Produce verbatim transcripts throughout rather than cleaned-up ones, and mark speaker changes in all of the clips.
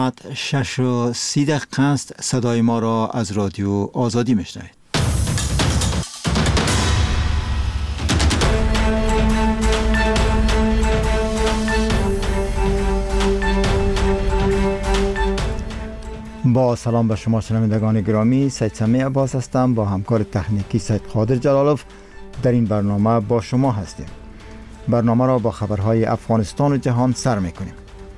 Speaker 1: شش و سی دقیقه است. صدای ما را از رادیو آزادی میشنوید. با سلام به شما شنوندگان گرامی، سید سمیع عباس هستم. با همکار تکنیکی سید قادر جلالوف در این برنامه با شما هستیم. برنامه را با خبرهای افغانستان و جهان سر میکنیم.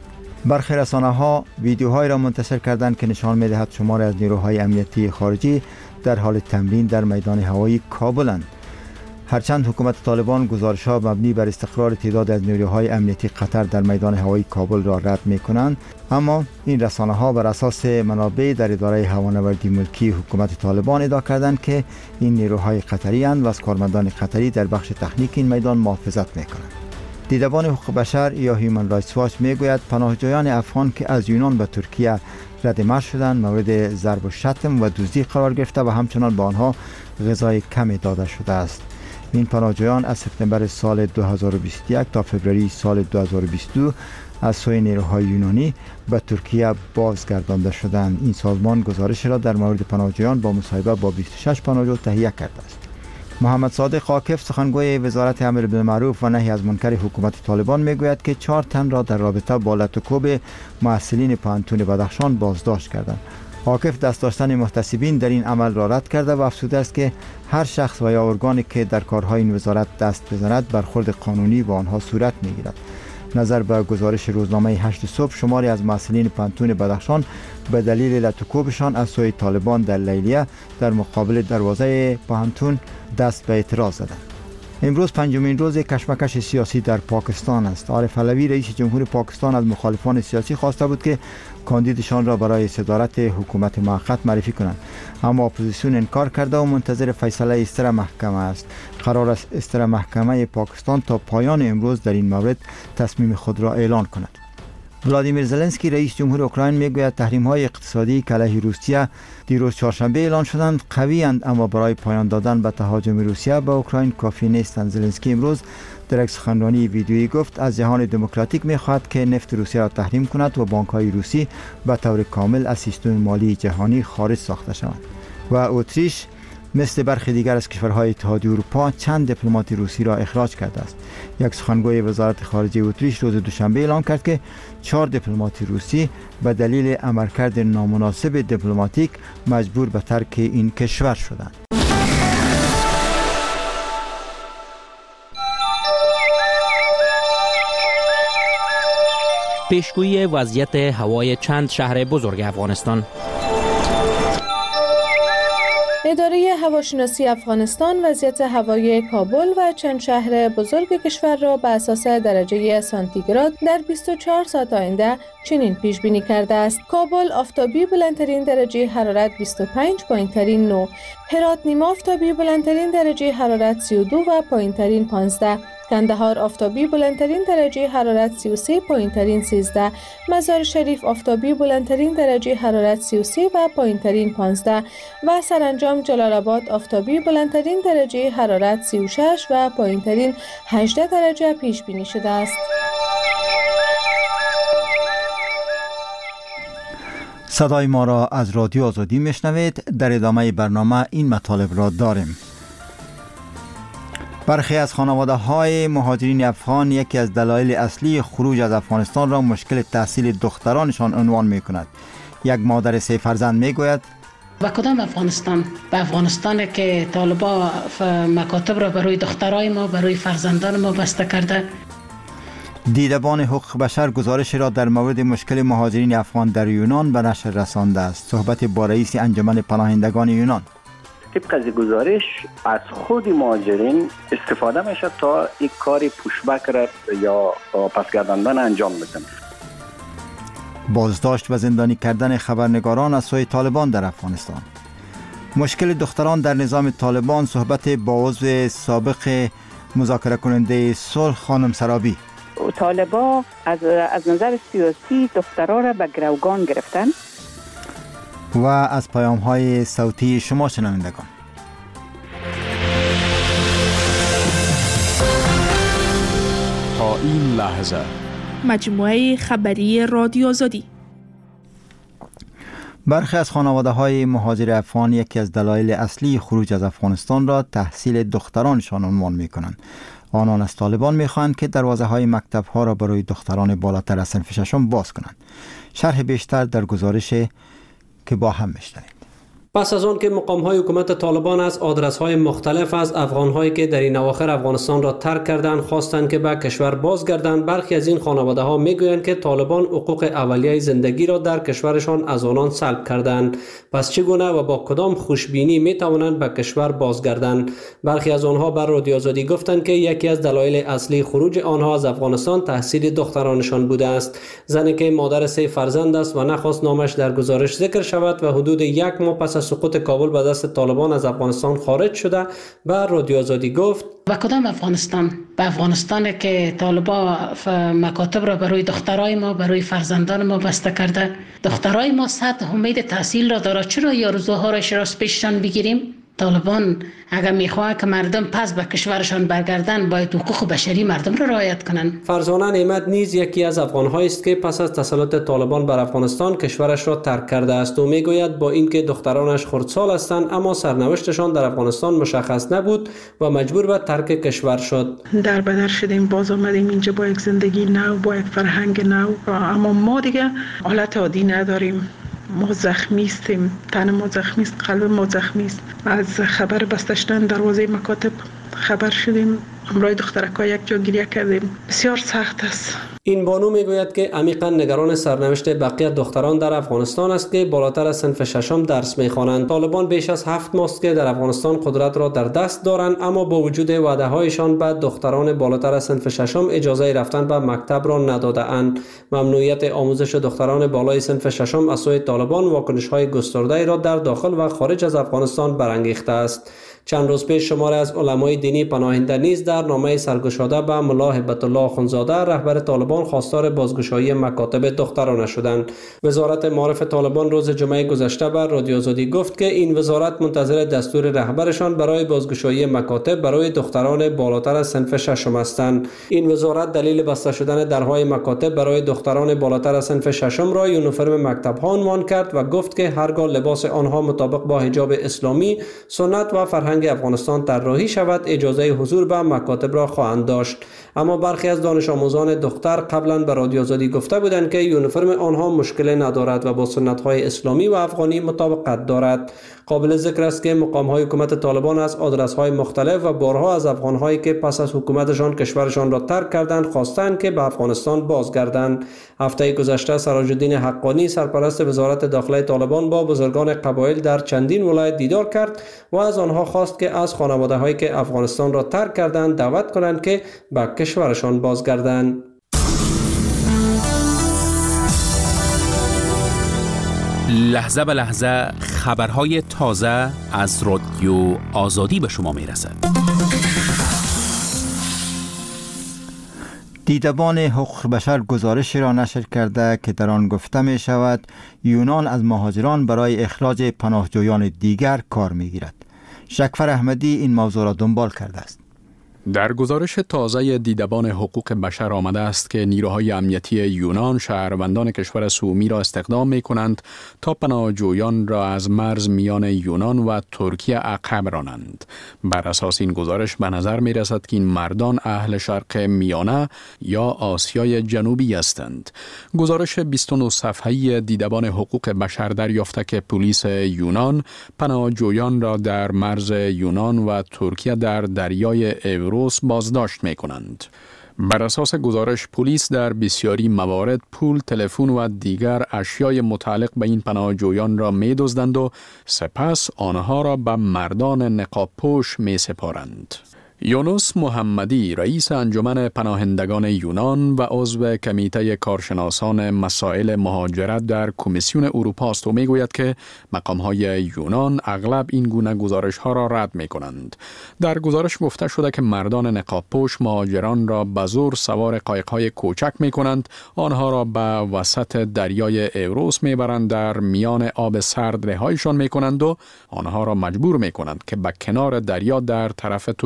Speaker 1: برخی رسانه‌ها ویدیوهایی را منتشر کردند که نشان می‌دهد شماری از نیروهای امنیتی خارجی در حال تمرین در میدان هوایی کابلند. هرچند حکومت طالبان گزارش‌ها مبنی بر استقرار تعداد از نیروهای امنیتی قطر در میدان هوایی کابل را رد می‌کنند، اما این رسانه‌ها بر اساس منابع در اداره هوانوردی ملکی حکومت طالبان ادعا کردند که این نیروهای قطری اند و از کارمندان قطری در بخش تکنیک این میدان محافظت می‌کنند. دیدبان حقوق بشر یا هیومن رایتس واچ میگوید پناهجویان افغان که از یونان به ترکیه رد مرز شدند مورد ضرب و شتم و دزدی قرار گرفته و همچنان به آنها غذای کمی داده شده است. این پناهجویان از سپتامبر سال دو هزار و بیست و یک تا فوریه سال دو هزار و بیست و دو از سوی نیروهای یونانی به ترکیه بازگردانده شدند. این سازمان گزارش را در مورد پناهجویان با مصاحبه با بیست و شش پناهجو تهیه کرده است. محمد صادق عاکف سخنگوی وزارت امر بالمعروف و نهی از منکر حکومت طالبان میگوید که چهار تن را در رابطه با لطوکوب محصلین پانتون بدخشان بازداشت کردند. عاکف دست داشتن محتسبین در این عمل را رد کرده و افزوده است که هر شخص و یا ارگانی که در کارهای این وزارت دست بزند برخورد قانونی با آنها صورت میگیرد. نظر به گزارش روزنامه هشت صبح، شماری از محصلین پانتون بدخشان به دلیل لطوکوبشان از سوی طالبان در لیلیه در مقابل دروازه پانتون دست به اعتراض زدند. امروز پنجمین روز کشمکش سیاسی در پاکستان است. عارف علوی رئیس جمهور پاکستان از مخالفان سیاسی خواسته بود که کاندیدشان را برای صدارت حکومت موقت معرفی کنند، اما اپوزیسیون انکار کرده و منتظر فیصله استر محکمه است. قرار است استر محکمه پاکستان تا پایان امروز در این مورد تصمیم خود را اعلان کند. ولادیمیر زلنسکی رئیس جمهور اوکراین میگوید تحریم‌های اقتصادی که علیه روسیه دیروز چهارشنبه اعلان شدند قوی‌اند، اما برای پایان دادن به تهاجم روسیه به اوکراین کافی نیستند. زلنسکی امروز در یک سخنرانی ویدیویی گفت از جهان دموکراتیک می‌خواهد که نفت روسیه را تحریم کند و بانک‌های روسی به طور کامل از سیستم مالی جهانی خارج ساخته شوند. و اتریش مثل برخی دیگر از کشورهای اتحادیه اروپا چند دیپلمات روسی را اخراج کرده است. یک سخنگوی وزارت خارجه اتریش روز دوشنبه اعلام کرد که چهار دیپلمات روسی به دلیل عملکرد نامناسب دیپلماتیک مجبور به ترک این کشور شدند.
Speaker 2: پیشگویی وضعیت هوای چند شهر بزرگ افغانستان.
Speaker 3: اداره هواشناسی افغانستان وضعیت هوایی کابل و چند شهر بزرگ کشور را به اساس درجه سانتیگراد در بیست و چهار ساعت آینده چنین پیش بینی کرده است: کابل آفتابی بلندترین درجه حرارت بیست و پنج، پایینترین نه. هرات نیمه آفتابی بلندترین درجه حرارت سی و دو و پایینترین پانزده. کندهار آفتابی بلندترین درجه حرارت سی و سه، پایینترین سیزده. مزار شریف آفتابی بلندترین درجه حرارت سی و سه و پایینترین پانزده و سرانجام جلال آباد آفتابی بلندترین درجه حرارت سی و شش و پایینترین هجده درجه پیش بینی شده است.
Speaker 1: صدای ما را از رادیو آزادی میشنوید. در ادامه برنامه این مطالب را داریم. برخی از خانواده های مهاجرین افغان یکی از دلایل اصلی خروج از افغانستان را مشکل تحصیل دخترانشان عنوان می کند. یک مادر سه فرزند می گوید
Speaker 4: و کدام افغانستان؟ به افغانستان که طالبا مکاتب را برای دخترای ما، برای فرزندان ما بسته کرده.
Speaker 1: دیدبان حقوق بشر گزارش را در مورد مشکل مهاجرین افغان در یونان به نشر رسانده است. صحبت با رئیس انجمن پناهندگان یونان.
Speaker 5: طبق از گزارش از خود مهاجرین استفاده میشه تا یک کاری پوشبک را یا پسگرداندن انجام بدن.
Speaker 1: بازداشت و زندانی کردن خبرنگاران از سوی طالبان در افغانستان. مشکل دختران در نظام طالبان. صحبت با عضو سابق مذاکره کننده صلح خانم سرابی.
Speaker 6: طالبان از از نظر سیاسی دخترها را به گروگان گرفتن.
Speaker 1: و از پیام های صوتی شما شنوندگان.
Speaker 7: تا این لحظه
Speaker 8: مجموعه خبری رادیو آزادی.
Speaker 1: برخی از خانواده‌های مهاجر افغان یکی از دلایل اصلی خروج از افغانستان را تحصیل دخترانشان عنوان می‌کنند. آنان از طالبان می‌خواهند که دروازه‌های مکتب‌ها را برای دختران بالاتر از صنف ششم باز کنند. شرح بیشتر در گزارش که با هم می‌شنوید.
Speaker 7: پس از آن که مقام‌های حکومت طالبان از آدرس‌های مختلف از افغان‌هایی که در این اواخر افغانستان را ترک کردند خواستند که به کشور بازگردند، برخی از این خانواده‌ها می‌گویند که طالبان حقوق اولیه زندگی را در کشورشان از آنان سلب کردند. پس چگونه و با کدام خوشبینی می‌توانند به کشور بازگردند؟ برخی از آنها بر رادیو آزادی گفتند که یکی از دلایل اصلی خروج آنها از افغانستان تحصیل دخترانشان بوده است. زنی که مادر سه فرزند است و نخواست نامش در گزارش ذکر شود و حدود یک ماه پس از سقوط کابل به دست طالبان از افغانستان خارج شده، به رادیو آزادی گفت:
Speaker 4: و کدام افغانستان؟ به افغانستان که طالبان مکاتب را برای دخترای ما، برای فرزندان ما بسته کرده. دخترای ما صد امید تحصیل را داره، چرا یارزوها را شراس پیششان بگیریم؟ طالبان اگر میخواه که مردم پس به کشورشان برگردن، باید حقوق بشری مردم را رعایت کنند.
Speaker 7: فرزانه نعمت نیز یکی از افغان‌هایی است که پس از تسلط طالبان بر افغانستان کشورش را ترک کرده است و میگوید با اینکه دخترانش خردسال هستند اما سرنوشتشان در افغانستان مشخص نبود و مجبور به ترک کشور شد.
Speaker 8: در بدر شدیم، باز آمدیم اینجا با یک زندگی نو، با یک فرهنگ نو، اما ما دیگه حالت عادی نداریم. ما زخمی استیم، تن ما زخمی است، قلب ما زخمی است. از خبر بسته شدن دروازه مکاتب خبر شدیم، امرای دخترکا یک جا گریه کردیم. بسیار سخت است.
Speaker 7: این بانو میگوید که عمیقا نگران سرنوشت بقیه دختران در افغانستان است که بالاتر از صنف ششم درس میخوانند. طالبان بیش از هفت ماه است که در افغانستان قدرت را در دست دارند، اما با وجود وعده هایشان به دختران بالاتر از صنف ششم اجازه رفتن به مکتب را نداده اند. ممنوعیت آموزش دختران بالای صنف ششم از سوی طالبان واکنش های گسترده را در داخل و خارج از افغانستان برانگیخته است. چند روز پیش شماری از علمای دینی پناهنده نیز در نامه سرگشاده به ملا هبت الله اخوندزاده رهبر طالبان خواستار بازگشایی مکاتب دخترانه شدند. وزارت معارف طالبان روز جمعه گذشته بر رادیو آزادی گفت که این وزارت منتظر دستور رهبرشان برای بازگشایی مکاتب برای دختران بالاتر از صنف ششم هستند. این وزارت دلیل بسته شدن درهای مکاتب برای دختران بالاتر از صنف ششم را یونیفرم مکتب‌ها عنوان کرد و گفت که هرگاه لباس آنها مطابق با حجاب اسلامی، سنت و فرهنگ افغانستان طراحی شود، اجازه حضور به مکاتب را خواهند داشت. اما برخی از دانش آموزان دختر قبلا به رادیو آزادی گفته بودند که یونیفرم آنها مشکل ندارد و با سنت‌های اسلامی و افغانی مطابقت دارد. قابل ذکر است که مقام‌های حکومت طالبان از آدرس‌های مختلف و بارها از افغان‌هایی که پس از حکومتشان کشورشان را ترک کردند خواستند که به افغانستان بازگردند. هفته گذشته سراج الدین حقانی سرپرست وزارت داخله طالبان با بزرگان قبایل در چندین ولایت دیدار کرد و از آنها خواست که از خانواده‌هایی که افغانستان را ترک کردند دعوت کنند که به کشورشان بازگردند.
Speaker 2: لحظه به لحظه خبرهای تازه از رادیو آزادی به شما میرسد.
Speaker 1: دیدبان حقوق بشر گزارشی را نشر کرده که در آن گفته می شود یونان از مهاجران برای اخراج پناهجویان دیگر کار می گیرد. شکفر احمدی این موضوع را دنبال کرده است.
Speaker 9: در گزارش تازه دیدبان حقوق بشر آمده است که نیروهای امنیتی یونان شهروندان کشور سومی را استخدام می کنند تا پناهجویان را از مرز میان یونان و ترکیه عقب رانند. بر اساس این گزارش به نظر می رسد که این مردان اهل شرق میانه یا آسیای جنوبی هستند. گزارش بیست و نه صفحه‌ای دیدبان حقوق بشر دریافته که پلیس یونان پناهجویان را در مرز یونان و ترکیه در دریای اوروس بازداشت می کنند. بر اساس گزارش پلیس در بسیاری موارد پول، تلفن و دیگر اشیای متعلق به این پناهجویان را می دزدند و سپس آنها را به مردان نقاب پوش می سپارند. یونس محمدی رئیس انجمن پناهندگان یونان و عضو کمیته کارشناسان مسائل مهاجرت در کمیسیون اروپا است و میگوید که مقام‌های یونان اغلب این گونه گزارش‌ها را رد می‌کنند. در گزارش گفته شده که مردان نقاب‌پوش مهاجران را به زور سوار قایق‌های کوچک می‌کنند، آنها را به وسط دریای اوروس می‌برند، در میان آب سرد رهایشان می‌کنند و آنها را مجبور می‌کنند که به کنار دریا در طرف ترکیه بروند.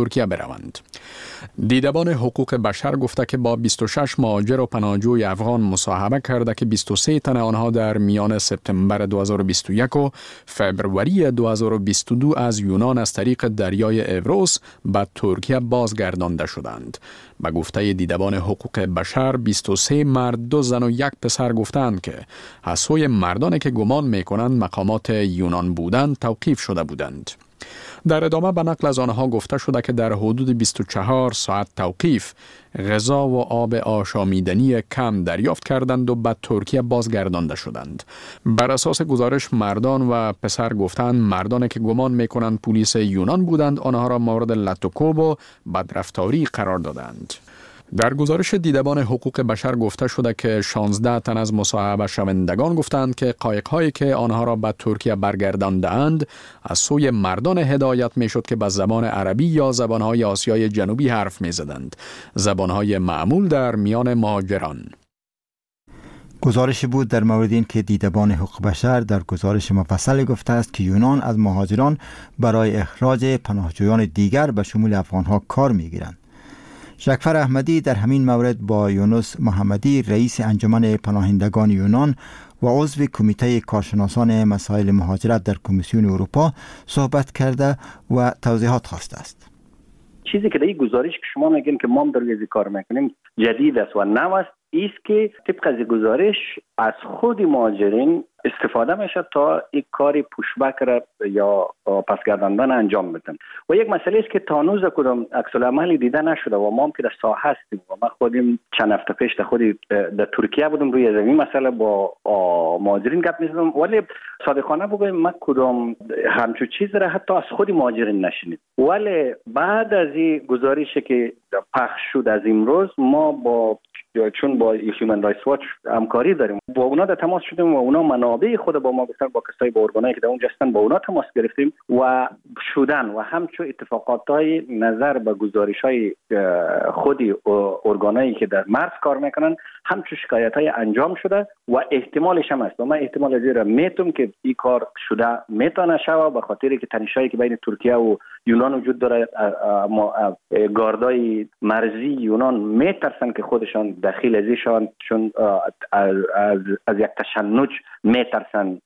Speaker 9: روند. دیدبان حقوق بشر گفته که با بیست و شش مهاجر و پناهجوی افغان مصاحبه کرده که بیست و سه تن آنها در میان سپتامبر دو هزار و بیست و یک و فوریه دو هزار و بیست و دو از یونان از طریق دریای اوروس به ترکیه بازگردانده شدند. به گفته دیدبان حقوق بشر، بیست و سه مرد، دو زن و یک پسر گفتند که از سوی مردانی که گمان می‌کنند مقامات یونان بودند توقیف شده بودند. در ادامه به نقل از آنها گفته شده که در حدود بیست و چهار ساعت توقیف غذا و آب آشامیدنی کم دریافت کردند و به ترکیه بازگردانده شدند. بر اساس گزارش مردان و پسر گفتند مردانی که گمان میکنند پلیس یونان بودند آنها را مورد لطوکوب و بدرفتاری قرار دادند. در گزارش دیدبان حقوق بشر گفته شده که شانزده تن از مصاحبه شوندگان گفتند که قایق‌هایی که آنها را به ترکیه برگرداندند از سوی مردان هدایت می‌شد که به زبان عربی یا زبان‌های آسیای جنوبی حرف می‌زدند، زبان‌های معمول در میان مهاجران.
Speaker 1: گزارش بود در مورد این که دیدبان حقوق بشر در گزارش مفصل گفته است که یونان از مهاجران برای اخراج پناهجویان دیگر به شمول افغان‌ها کار می‌گیرند. شکفر احمدی در همین مورد با یونس محمدی رئیس انجمن پناهندگان یونان و عضو کمیته کارشناسان مسائل مهاجرت در کمیسیون اروپا صحبت کرده و توضیحات خواسته است.
Speaker 5: چیزی که در این گزارش که شما میگین که ما هم در این کار میکنیم جدید است و نو است، ایست که طبق از گزارش از خود مهاجرین استفاده میشه تا یک کاری پوشبک را یا پسگرداندن انجام بدن و یک مسئله است که تا هنوز کدام عکس العملی دیده نشده و ما هم که در ساحه هستیم و ما خودیم چند هفته پیش در خود در ترکیه بودم روی زمین مسئله با مهاجرین گپ می‌زدم، ولی صادقانه بگویم ما کدام همچون چیز را حتی از خود مهاجرین نشنید. ولی بعد از این گزارشی که پخش شد از امروز ما با چون با هیومن رایتس واچ همکاری داریم با اونا در تماس شدیم و اونا منابع خود با ما گفتن، با کسایی با ارگانایی که در اونجا هستن با اونا تماس گرفتیم و شدن و همچون اتفاقاتای نظر به گزارش‌های خود ارگانایی که در مرز کار میکنن همچون شکایت‌های انجام شده و احتمالش هم است و من احتمال از را میتونم که این کار شده میتونه شوه به خاطری که تنشایی که بین ترکیه و یونان وجود داره. گاردای مرزی یونان میترسن که خودشان داخل ازشان چون از, از, از یک تشنج میترسن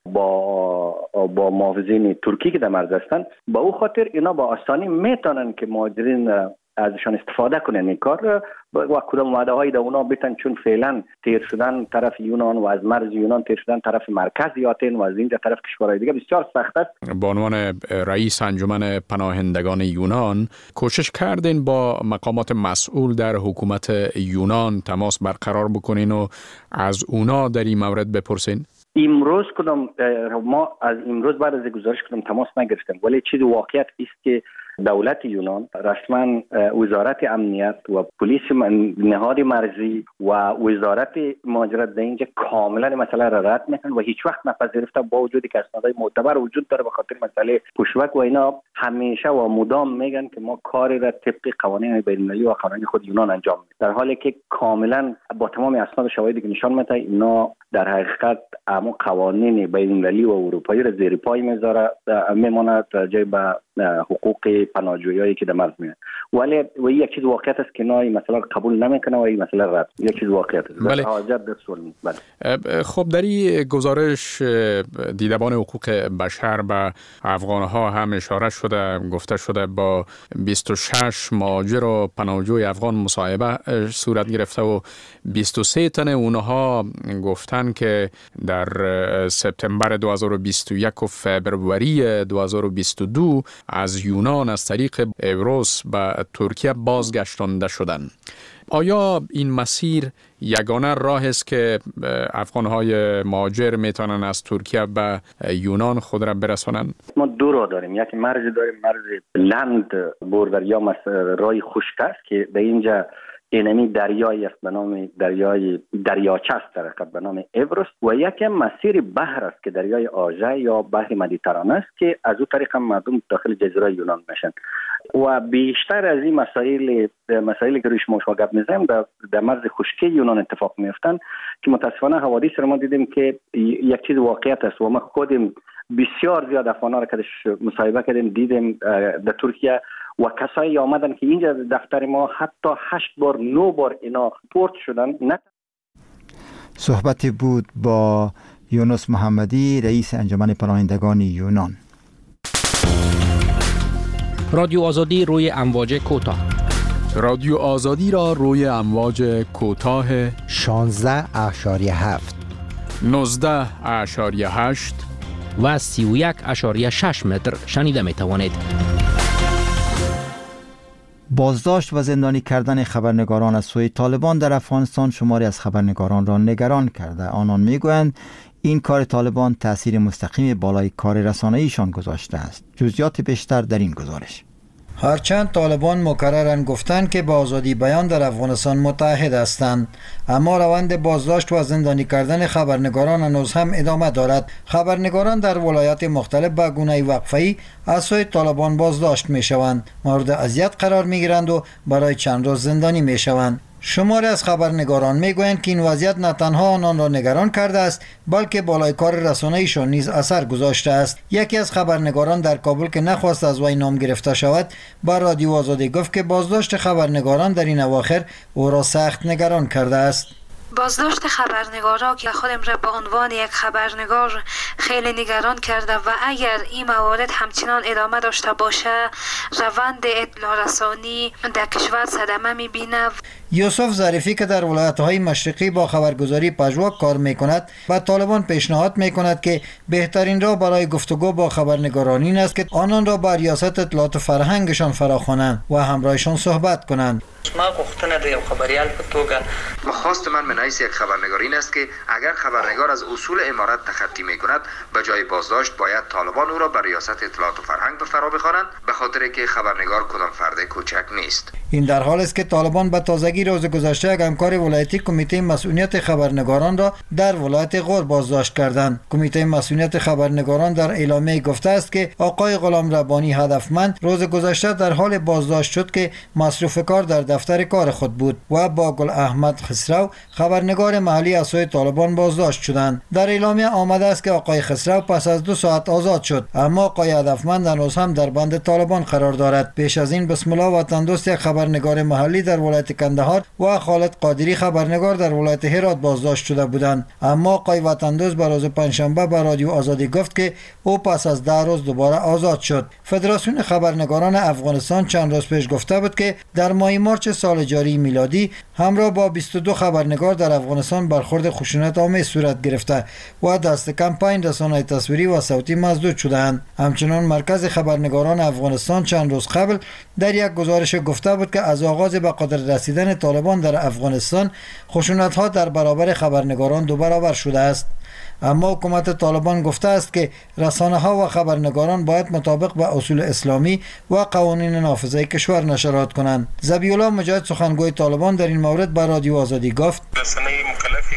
Speaker 5: با با محافظین ترکی که در مرز هستن، با او خاطر اینا با آسانی میتونن که مهاجرین ازشان استفاده کنن این کار و کدام وعده های در اونا بتن، چون فعلا تیر شدن طرف یونان و از مرز یونان تیر شدن طرف مرکز یاتن و از اینجا طرف کشورهای دیگه بسیار سخت است.
Speaker 9: با عنوان رئیس انجمن پناهندگان یونان کوشش کردین با مقامات مسئول در حکومت یونان تماس برقرار بکنین و از اونا در این مورد بپرسین؟
Speaker 5: امروز کدام ما از امروز بعد از گزارش کدام تماس نگرفتیم، ولی چیز واقعیت است که دولت یونان رسما وزارت امنیت و پلیس نهاد مرزی و وزارت مهاجرت در اینجا کاملا مسئله را رد میکنن و هیچ وقت نپذیرفته، با وجودی که اسنادهای معتبر وجود داره به خاطر مسئله پشوک و اینا همیشه و مدام میگن که ما کاری را طبق قوانین بین‌المللی و قوانین خود یونان انجام میدیم، در حالی که کاملا با تمام اسناد و شواهدی که نشان میده اینا در حقیقت اما قوانین بین‌المللی و اروپایی را زیر پای میذاره میمونه راجع به حقوق پناهجویایی که در مرز میاد، ولی و یک چیز واقعیت است که نه مثلا قبول نمیکنه و این مسئله رد یک چیز واقعیت است.
Speaker 9: بله.
Speaker 5: حاجت در سوال بله.
Speaker 9: خب در این گزارش دیدبان حقوق بشر به افغان‌ها هم اشاره شده، گفته شده با بیست و شش مهاجر و پناهجوی افغان مصاحبه صورت گرفته و بیست و سه تن اونها گفتن که در سپتامبر دو هزار و بیست و یک و فوریه دو هزار و بیست و دو از یونان از طریق اوروس به ترکیه بازگشتانده شدند. آیا این مسیر یگانه راه است که افغان‌های مهاجر میتونن از ترکیه به یونان خود را برسانند؟
Speaker 5: ما دو راه داریم، یک مرز داریم، مرز لند بوردر یا راه خشک است که در اینجا اینمی دریایی است به نام دریای دریاچه است در حقیقت به نام اوروس و یک مسیر بحر است که دریای آژه یا بحر مدیترانه است که از او طریق مردم داخل جزیره یونان میشن و بیشتر از این مسائل مسائلی که روی شما شما گپ میزنیم در, در مرز خشکی یونان اتفاق میفتن که متاسفانه حوادث رو ما دیدیم که یک چیز واقعیت است و ما خودیم بسیار زیاد افغان‌ها را که مصاحبه کردیم دیدیم در ترکیه و کسایی آمدن که اینجا دفتر ما حتی هشت بار نه بار اینا پورت شدن. نه
Speaker 1: صحبتی بود با یونس محمدی، رئیس انجمن پناهندگان یونان.
Speaker 2: رادیو آزادی روی امواج کوتاه.
Speaker 9: رادیو آزادی را روی امواج کوتاه
Speaker 10: شانزده اشاری هفت،
Speaker 9: نوزده اشاری هشت
Speaker 2: و سی و یک اشاری شش متر شنیده می توانید.
Speaker 1: بازداشت و زندانی کردن خبرنگاران از سوی طالبان در افغانستان شماری از خبرنگاران را نگران کرده. آنان میگویند این کار طالبان تأثیر مستقیم بالای کار رسانه‌ایشان گذاشته است. جزئیات بیشتر در این گزارش.
Speaker 11: هرچند طالبان مکرراً گفتند که با آزادی بیان در افغانستان متحد هستند، اما روند بازداشت و زندانی کردن خبرنگاران هنوز هم ادامه دارد. خبرنگاران در ولایات مختلف به گونه وقفه‌ای از سوی طالبان بازداشت می شوند، مورد اذیت قرار می گیرند و برای چند روز زندانی می شوند. شماری از خبرنگاران میگویند که این وضعیت نه تنها آنان را نگران کرده است، بلکه بالای کار رسانه‌ایشان نیز اثر گذاشته است. یکی از خبرنگاران در کابل که نخواست از وی نام گرفته شود، با رادیو آزادی گفت که بازداشت خبرنگاران در این اواخر او را سخت نگران کرده است.
Speaker 12: بازداشت خبرنگارا که خودم را به عنوان یک خبرنگار خیلی نگران کرده و اگر این موارد همچنان ادامه داشته باشه روند اطلاع رسانی در کشور صدمه میبینه.
Speaker 11: یوسف ظریفی که در ولایت‌های مشرقی با خبرگزاری پژواک کار می‌کند، با طالبان پیشنهاد می‌کند که بهترین راه برای گفتگو با خبرنگاران این است که آنان را با ریاست اطلاعات و فرهنگشان فراخوانند و همراهشان صحبت کنند.
Speaker 13: ما گفتن در یو خبریال په توګه مخواست من من حیث یک خبرنگار این است که اگر خبرنگار از اصول امارت تخطی می‌کند به جای بازداشت باید طالبان او را به ریاست اطلاعات و فرهنگ به فرا بخوانند، به خاطر که خبرنگار کدام فرد کوچک نیست.
Speaker 11: این در حالی است که طالبان به تازگی روز گذشته یک همکار ولایتی کمیته مسئولیت خبرنگاران را در ولایت غور بازداشت کردند. کمیته مسئولیت خبرنگاران در اعلامیه گفته است که آقای غلام ربانی هدفمند روز گذشته در حال بازداشت شد که مصروف کار در دفتر کار خود بود و با گل احمد خسرو خبرنگار محلی از سوی طالبان بازداشت شدند. در اعلامیه آمده است که آقای خسرو پس از دو ساعت آزاد شد، اما آقای هدفمند هنوز هم در بند طالبان قرار دارد. پیش از این بسم الله وطندوست یک خبرنگار محلی در ولایت کندهار و خالد قادری خبرنگار در ولایت هرات بازداشت شده بودند، اما آقای وطندوست به روز پنجشنبه به رادیو آزادی گفت که او پس از ده روز دوباره آزاد شد. فدراسیون خبرنگاران افغانستان چند روز پیش گفته بود که در ماه مارس سال جاری میلادی همراه با بیست و دو خبرنگار در افغانستان برخورد خشونت آمیز صورت گرفته و دست کم پنج رسانه تصویری و صوتی مسدود شدند. همچنان مرکز خبرنگاران افغانستان چند روز قبل در یک گزارش گفته بود که از آغاز به قدرت رسیدن طالبان در افغانستان خشونت ها در برابر خبرنگاران دو برابر شده است. اما حکومت طالبان گفته است که رسانه ها و خبرنگاران باید مطابق با اصول اسلامی و قوانین نافذه کشور نشرات کنند. ذبیح الله مجاهد سخنگوی طالبان در این مورد به رادیو آزادی گفت
Speaker 14: رسانه مکلفی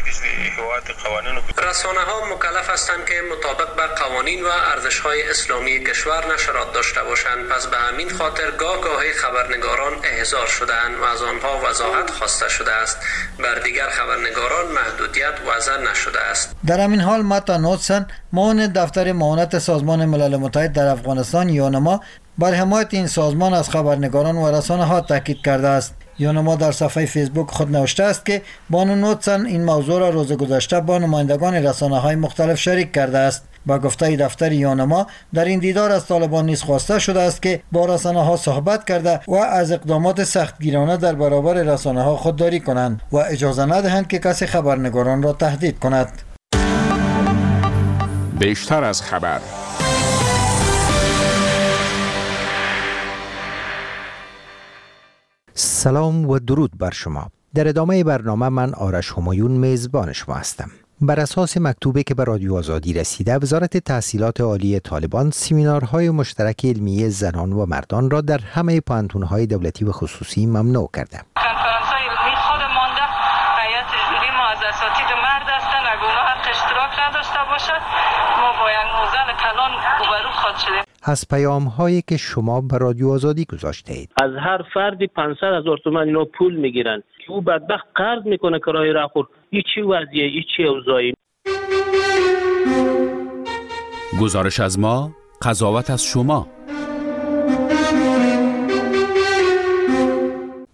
Speaker 14: قوانین
Speaker 7: رسانه ها مکلف هستند که مطابق با قوانین و ارزش های اسلامی کشور نشرات داشته باشند، پس به همین خاطر گاه گاهی خبرنگاران احضار شده‌اند و از آنها وضاحت خواسته شده است. بر دیگر خبرنگاران محدودیت وضع نشده است.
Speaker 11: در همین حال متا نوتسن معاون دفتر معاونت سازمان ملل متحد در افغانستان یونما بر حمایت این سازمان از خبرنگاران و رسانه ها تاکید کرده است. یونما در صفحه فیسبوک خود نوشته است که بانو نوتسن این موضوع را روز گذشته با نمایندگان رسانه های مختلف شریک کرده است. با گفته دفتر یونما در این دیدار از طالبان نیز خواسته شده است که با رسانه ها صحبت کرده و از اقدامات سختگیرانه در برابر رسانه ها خودداری کنند و اجازه ندهند که کسی خبرنگاران را تهدید کند.
Speaker 9: بیشتر از خبر.
Speaker 10: سلام و درود بر شما. در ادامه برنامه من آرش همایون میزبان شما هستم. بر اساس مکتوبی که به رادیو آزادی رسیده، وزارت تحصیلات عالی طالبان سمینارهای مشترک علمی زنان و مردان را در همه پوهنتون‌های دولتی و خصوصی ممنوع کرده.
Speaker 15: کنفرانس‌های علمی خود مانده هیئت جوری ما از اساتید مرد هستند، اگر اونها حق اشتراک نداشته باشد ما با یک موزل کلان روبرو خواهد شدیم.
Speaker 10: از پیام‌هایی که شما به رادیو آزادی گذاشته اید.
Speaker 16: از هر فردی پانصد هزار تومان اینا پول میگیرن که او بدبخت قرض میکنه کرایه را خور. این چی وضعیه؟ این چی اوضاعی؟
Speaker 2: گزارش از ما، قضاوت از شما.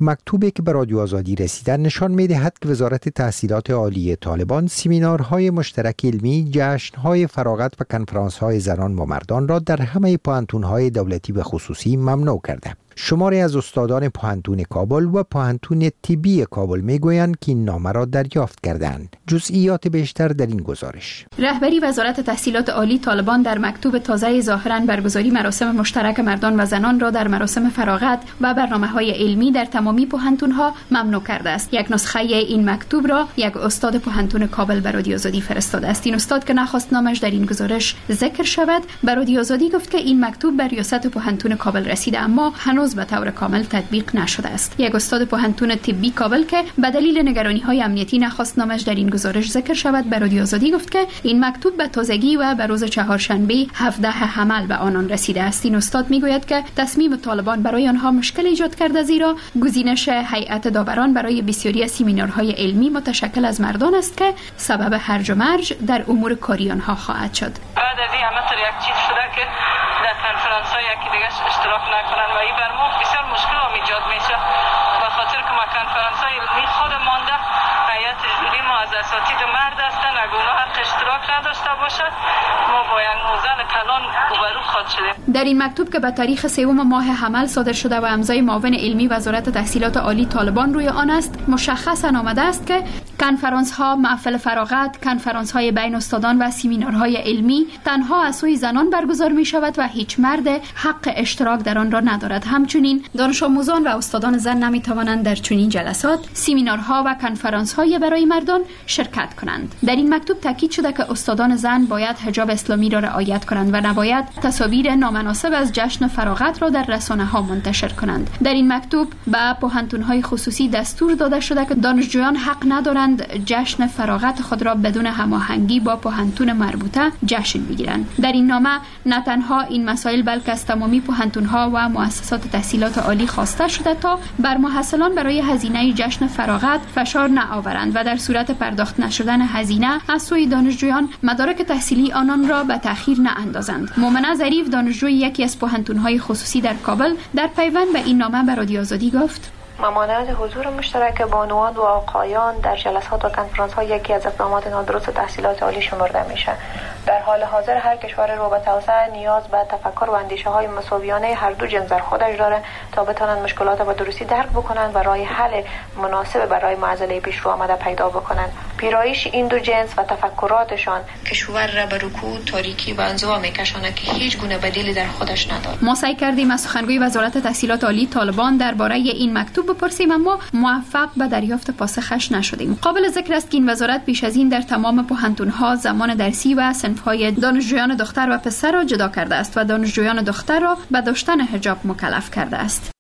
Speaker 10: مکتوبی که به رادیو آزادی رسیده نشان می‌دهد که وزارت تحصیلات عالی طالبان سمینارهای مشترک علمی، جشن‌های فراغت و کنفرانس‌های زنان و مردان را در همه پوهنتون‌های دولتی و خصوصی ممنوع کرده. شماری از استادان پوهنتون کابل و پوهنتون طبی کابل میگویند که این نامه را دریافت کردند. جزئیات بیشتر در این گزارش.
Speaker 17: رهبری وزارت تحصیلات عالی طالبان در مکتوب تازه ظاهراً برگزاری مراسم مشترک مردان و زنان را در مراسم فراغت و برنامه‌های علمی در تمامی پوهنتون‌ها ممنوع کرده است. یک نسخه این مکتوب را یک استاد پوهنتون کابل به رادیو آزادی فرستاده است. این استاد که نخواست نامش در این گزارش ذکر شود، به رادیو آزادی گفت که این مکتوب به ریاست پوهنتون کابل رسیده اما هنوز به طور کامل تطبیق نشده است. یک استاد پوهنتون طبی کابل که به دلیل نگرانی‌های امنیتی نخواست نامش در این گزارش ذکر شود، به رادیو آزادی گفت که این مکتوب به تازگی و به روز چهارشنبه هفدهم حمل به آنان رسیده است. این استاد میگوید که تصمیم طالبان برای آنها مشکل ایجاد کرده، زیرا گزینش هیئت داوران برای بسیاری از سمینارهای علمی متشکل از مردان است که سبب هرج و مرج در امور کاری آنها خواهد شد.
Speaker 15: بعد از این همه یک چیز شده که در کنفرانس‌های یکی دیگه اشتراک نکنن و این بر ما بسیار مشکل ایجاد میشه، به خاطر که ما کنفرانس‌های علمی خود مانده هیئت جوری ما از اساتید مرد هستن، اگه اونا حق اشتراک نداشته باشد ما با یک موزل کلان روبرو خواهد شدیم.
Speaker 17: در این مکتوب که به تاریخ سوم ماه حمل صادر شده و امضای معاون علمی وزارت تحصیلات عالی طالبان روی آن است، مشخصاً آمده است که کنفرانس ها، محفل فراغت، کنفرانس های بین استادان و سمینارهای علمی تنها از سوی زنان برگزار می شود و هیچ مرد حق اشتراک در آن را ندارد. همچنین دانش آموزان و استادان زن نمی توانند در چنین جلسات، سمینارها و کنفرانس های برای مردان شرکت کنند. در این مکتوب تاکید شده که استادان زن باید حجاب اسلامی را رعایت کنند و نباید تصاویر نامناسب از جشن فراغت را در رسانه ها منتشر کنند. در این مکتوب به پوهنتون های خصوصی دستور داده شده که دانشجویان حق ندارند جشن فراغت خود را بدون هماهنگی با پوهنتون مربوطه جشن بگیرند. در این نامه نه تنها این مسائل بلکه از تمامی پوهنتون ها و مؤسسات تحصیلات عالی خواسته شده تا بر محصلان برای هزینه جشن فراغت فشار نآورند و در صورت پرداخت نشدن هزینه از سوی دانشجویان مدارک تحصیلی آنان را به تأخیر ناندازند. مومنه ظریف، دانشجوی یکی از پوهنتون های خصوصی در کابل، در پیوند به این نامه به رادیو آزادی گفت:
Speaker 18: ممانعت حضور مشترک بانوان و آقایان در جلسات و کنفرانس ها یکی از اقدامات نادرست تحصیلات عالی شمرده میشه. در حال حاضر هر کشور رو به توسعه نیاز به تفکر و اندیشه های مساویانه هر دو جنس در خودش داره تا بتونن مشکلات به درستی درک بکنن و راه حل مناسب برای معضله پیش رو آمده پیدا بکنن. پیرایش این دو جنس و تفکراتشان کشور را به رکود، تاریکی و انزوا میکشونه که هیچ گونه بدیلی در خودش نداره.
Speaker 17: ما سعی کردیم از سخنگوی وزارت تحصیلات عالی طالبان درباره این مکتوب بپرسیم اما موفق به دریافت پاسخش نشدیم. قابل ذکر است که این وزارت پیش از این در تمام پوهنتون‌ها زمان درسی و صنف‌های دانشجویان دختر و پسر را جدا کرده است و دانشجویان دختر را به داشتن حجاب مکلف کرده است.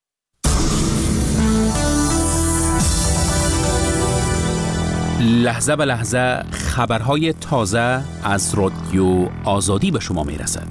Speaker 2: لحظه به لحظه خبرهای تازه از رادیو آزادی به شما میرسد.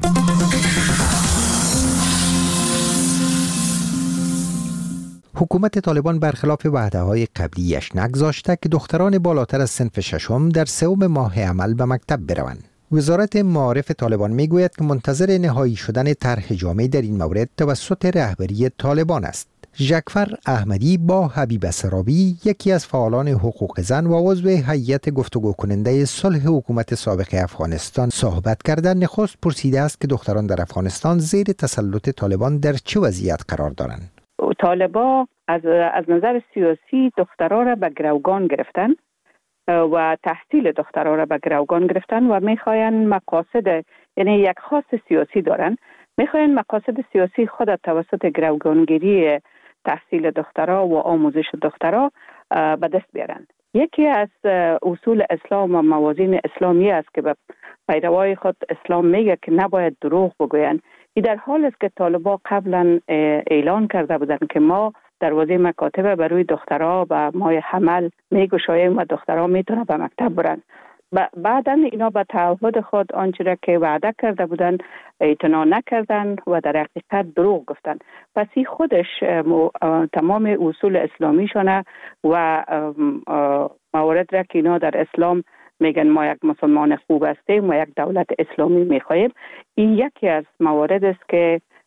Speaker 10: حکومت طالبان برخلاف وعده‌های قبلیش نگذاشته که دختران بالاتر از صنف ششم در سوم ماه عمل به مکتب بروند. وزارت معارف طالبان میگوید که منتظر نهایی شدن طرح جامع در این مورد توسط رهبری طالبان است. ژکفر احمدی با حبیب سرابی، یکی از فعالان حقوق زن و عضو هیئت گفتگو کننده صلح حکومت سابق افغانستان صحبت کردن، نخست پرسیده است که دختران در افغانستان زیر تسلط طالبان در چه وضعیت قرار دارند.
Speaker 6: طالبان از از نظر سیاسی دخترها را به گروگان گرفتن و تحصیل دخترها را به گروگان گرفتن و میخواین مقاصد، یعنی یک خواست سیاسی دارن، میخواین مقاصد سیاسی خود توسط گروگانگیری تحصیل دخترها و آموزش دخترها به دست بیارن. یکی از اصول اسلام و موازین اسلامی است که به پیروای خود اسلام میگه که نباید دروغ بگوین. این در حال است که طالبان قبلا اعلان کرده بودند که ما دروازه مکاتب برای دخترها و ماه حمل میگشاییم و دخترها میتونن به مکتب برن. بعدا اینا به تعهد خود آنچه را که وعده کرده بودن اعتنا نکردن و در حقیقت دروغ گفتن. پس این خودش تمام اصول اسلامیشونه و موارد را که اینا در اسلام میگن ما یک مسلمان خوب هستیم و یک دولت اسلامی میخواهیم، این یکی از موارد است که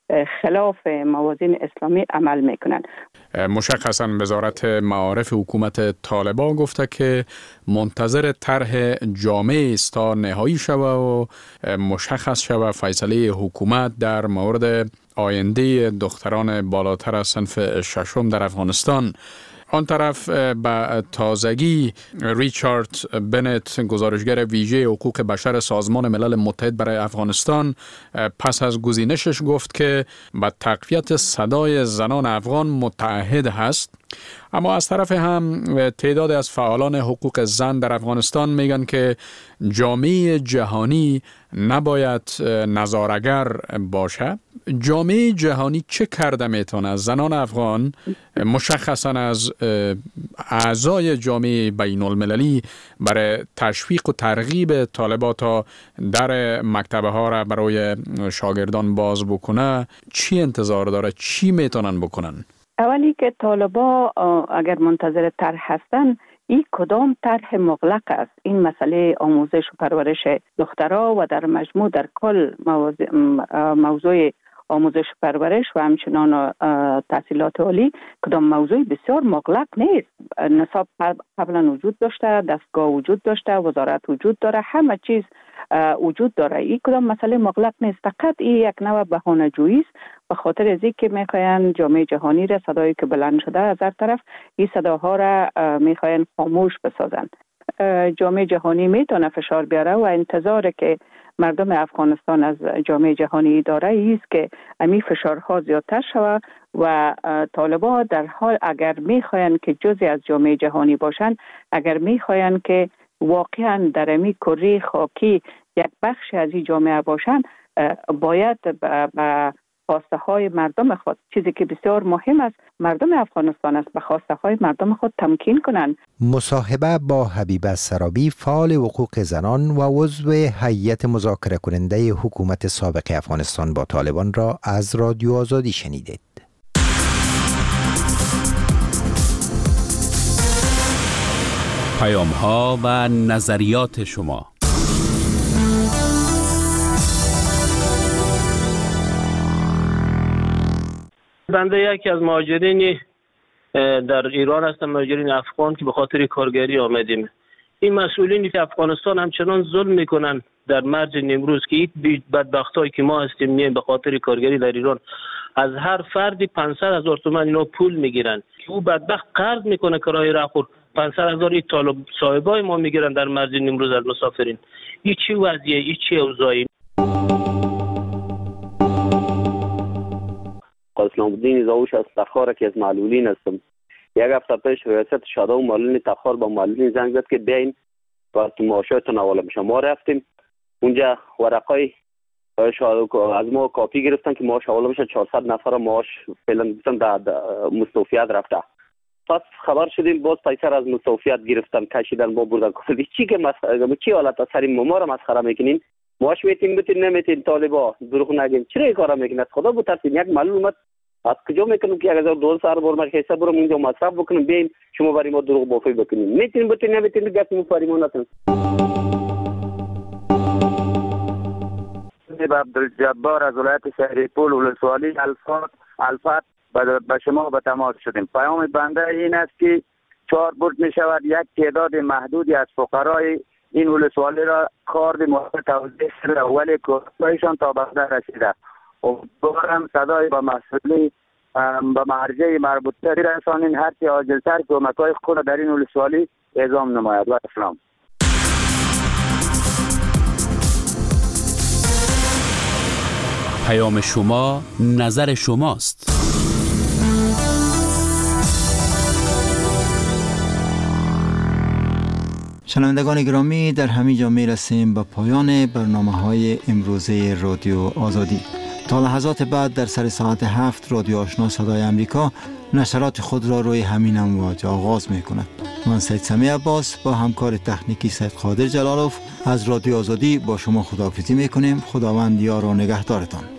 Speaker 6: خلاف موازین اسلامی عمل میکنند.
Speaker 9: مشخصاً وزارت معارف حکومت طالبان گفته که منتظر طرح جامع است تا نهایی شوه و مشخص شوه فیصله حکومت در مورد آینده دختران بالاتر از صنف ششم در افغانستان. آن طرف به تازگی ریچارد بنت، گزارشگر ویژه حقوق بشر سازمان ملل متحد برای افغانستان، پس از گزینشش گفت که به تقویت صدای زنان افغان متعهد هست. اما از طرف هم تعداد از فعالان حقوق زن در افغانستان میگن که جامعه جهانی نباید نظاره‌گر باشه. جامعه جهانی چه کرده میتونه زنان افغان، مشخصا از اعضای جامعه بین المللی، برای تشویق و ترغیب طالبات تا در مکتبه ها را برای شاگردان باز بکنه؟ چی انتظار داره؟ چی میتونن بکنن؟
Speaker 6: اولی که طالبا اگر منتظر طرح هستن، این کدام طرح مغلق است؟ این مسئله آموزش و پرورش دخترها و در مجموع در کل موضوع آموزش و پرورش و همچنان تحصیلات عالی کدام موضوع بسیار مغلق نیست. نصاب قبلا وجود داشته، دستگاه وجود داشته، وزارت وجود داره، همه چیز وجود داره. این کدام مسئله مغلق نیست، فقط این یک نوع بهانه‌جویی است به خاطر از اینکه میخواین جامعه جهانی را، صدایی که بلند شده از هر طرف، این صداها را میخواین خاموش بسازن. جامعه جهانی میتونه فشار بیاره و انتظار که مردم افغانستان از جامعه جهانی داره ایست که امی فشارها زیادتر شود و طالبان در حال اگر میخواین که جزئی از جامعه جهانی باشن، اگر میخواین که واقعا در امی کره خاکی یک بخش از این جامعه باشن، باید به خواسته های مردم خود، چیزی که بسیار مهم است، مردم افغانستان است، به خواسته های مردم خود تمکین کنند.
Speaker 10: مصاحبه با حبیبه سرابی، فعال حقوق زنان و عضو هیئت مذاکره کننده حکومت سابق افغانستان با طالبان را از رادیو آزادی شنیدید.
Speaker 2: پیام ها و نظریات شما.
Speaker 16: بنده یکی از مهاجرین در ایران هستم، مهاجرین افغان که به خاطر کارگری آمدیم. این مسئولینی که افغانستان همچنان ظلم میکنن در مرز نیمروز که این بدبختایی که ما هستیم میایم به خاطر کارگری در ایران، از هر فردی پانصد هزار تومان اینا پول میگیرن که او بدبخت قرض میکنه کرایه راهخور، پانصد هزار این طالب صاحبای ما میگیرن در مرز نیمروز از مسافرین. این چی وضعیه؟ این چی اوضاعی؟
Speaker 19: اسلام الدین زاوش از تخار که از معلولین هستم. یک هفته پیش ریاست شادو معلولین تخار با معلولین زنگ زد که بیاین و تو معاشاتون حواله میشه. ما رفتیم اونجا، ورقای از ما کاپی گرفتن که معاش حواله میشه، چهارصد نفر معاش فعلا در مستوفیت رفته. پس خبر شدیم باز پیسه از مستوفیت گرفتن، کشیدن با بردن. گفتم چی که مسخره، چی حالت سری ما رو مسخره میکنین؟ معاش میتین بتین نمیتین، طالبا دروغ نگین، چرا این کارا میکنید؟ خدا بترسین. یک معلول اومد از کجا میکنم که یک هزار دو سال برم حساب برم اونجا مصرف بکنم، بیاین شما برای ما دروغ بافی بکنین. میتین بتین نمیتین گپ مو فرمون نتون.
Speaker 20: عبدالجبار از ولایت شهریپور ولسوالی الفات الفات به شما به تماس شدیم. پیام بنده این است که چهار برد می شود یک تعداد محدودی از فقرای این ولسوالی را کارد موفق توضیح شده ولی کارشان تا بنده رسیده. بارم صدای با مسئولی به مرجع مربوطه رسانین هر چه عاجلتر کمک‌های خود در این ولسوالی اعزام نماید. و اسلام.
Speaker 2: پیام شما نظر شماست.
Speaker 1: شنوندگان گرامی، در همین جا می رسیم به پایان برنامه های امروزه رادیو آزادی. تا لحظات بعد در سر ساعت هفت رادیو آشنا صدای امریکا نشرات خود را روی همین امواج آغاز می کند. من سید سمی عباس با همکار تکنیکی سید قادر جلالوف از رادیو آزادی با شما خداحافظی می کنیم. خداوند یار و نگهدارتان.